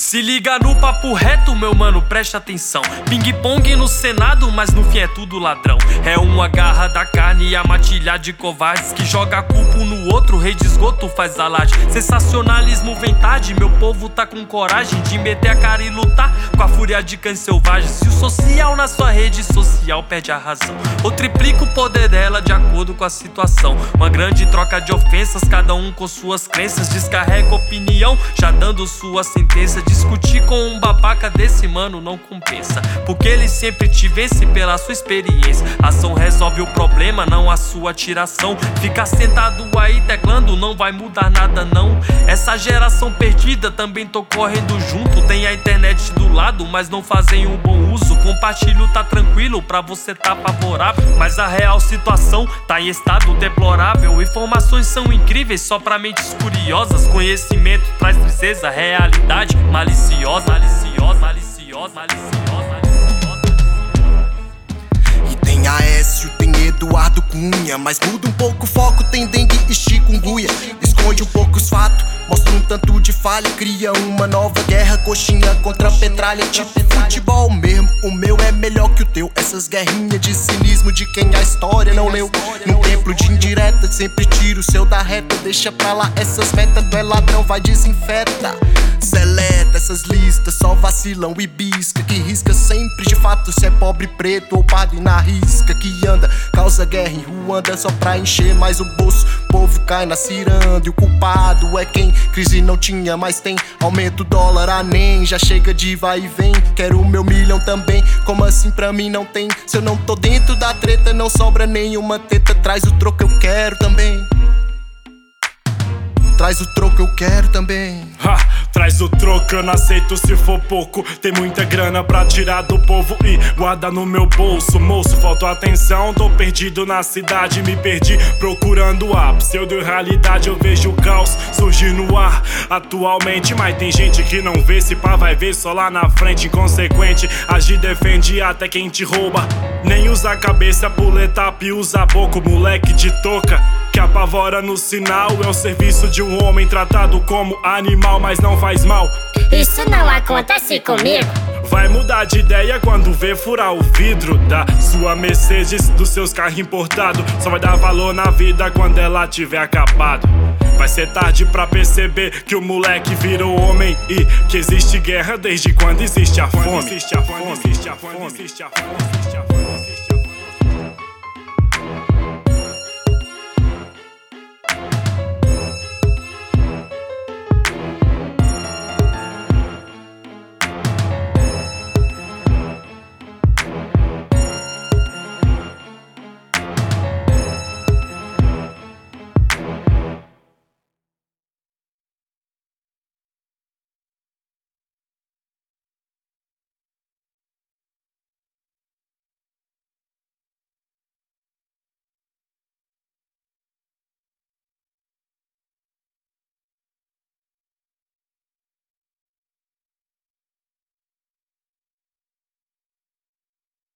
Se liga no papo reto, meu mano, preste atenção. Ping-pong no Senado, mas no fim é tudo ladrão. É uma garra da carne e a matilha de covardes que joga culpa no outro, rei de esgoto faz alarde. Sensacionalismo vem tarde, meu povo tá com coragem de meter a cara e lutar com a fúria de cães selvagens. Se o social na sua rede social perde a razão, ou triplica o poder dela de acordo com a situação. Uma grande troca de ofensas, cada um com suas crenças. Descarrega opinião, já dando sua sentença. Discutir com um babaca desse mano não compensa, porque ele sempre te vence pela sua experiência. Ação resolve o problema, não a sua tiração. Ficar sentado aí teclando não vai mudar nada não. Essa geração perdida também tô correndo junto. Tem a internet do lado, mas não fazem um bom uso. Compartilho tá tranquilo, pra você tá favorável, mas a real situação tá em estado deplorável. Informações são incríveis só pra mentes curiosas. Conhecimento traz tristeza, realidade maliciosa, maliciosa, maliciosa, maliciosa. E tem Aécio, tem Eduardo Cunha, mas muda um pouco o foco, tem dengue e chikungunya. Esconde um pouco os fatos, mostra um tanto de falha, cria uma nova guerra, coxinha contra petralha. Tipo futebol mesmo, o meu é melhor que o teu. Essas guerrinhas de cinismo de quem a história não leu. Num templo de indireta, sempre tira o seu da reta. Deixa pra lá essas metas, tu é ladrão, vai desinfeta. Seleta essas listas, só vacilam e bisca. Que risca sempre de fato se é pobre, preto ou pardo e na risca. Que anda, causa guerra em Ruanda só pra encher mais o bolso. Povo cai na ciranda e o culpado é quem crise não tinha, mas tem. Aumenta o dólar a nem, já chega de vai e vem. Quero o meu milhão também, como assim pra mim não tem? Se eu não tô dentro da treta, não sobra nenhuma teta. Traz o troco, eu quero também. Traz o troco, eu quero também. Traz o troco, eu não aceito se for pouco. Tem muita grana pra tirar do povo e guarda no meu bolso. Moço, faltou atenção, tô perdido na cidade. Me perdi procurando a pseudo-realidade. Eu vejo o caos surgir no ar atualmente, mas tem gente que não vê, se pá vai ver só lá na frente. Inconsequente, agir defende até quem te rouba. Nem usa a cabeça, pula etapa e usa pouco. Moleque de touca que apavora no sinal, é o serviço de um homem tratado como animal, mas não faz mal. Isso não acontece comigo. Vai mudar de ideia quando vê furar o vidro da sua Mercedes, dos seus carros importados. Só vai dar valor na vida quando ela tiver acabado. Vai ser tarde pra perceber que o moleque virou homem e que existe guerra desde quando existe a fome.